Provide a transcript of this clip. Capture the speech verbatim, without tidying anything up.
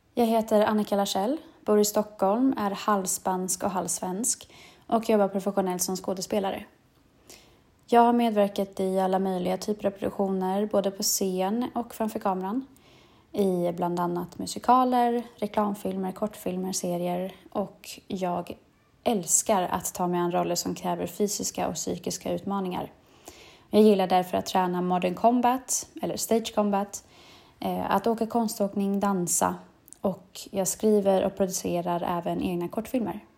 Jag heter Annika Larsell, bor i Stockholm, är halvspansk och halvsvensk och jobbar professionellt som skådespelare. Jag har medverkat i alla möjliga typer av produktioner, både på scen och framför kameran. I bland annat musikaler, reklamfilmer, kortfilmer, serier och jag älskar att ta mig an roller som kräver fysiska och psykiska utmaningar. Jag gillar därför att träna modern combat eller stage combat, att åka konståkning, dansa och jag skriver och producerar även egna kortfilmer.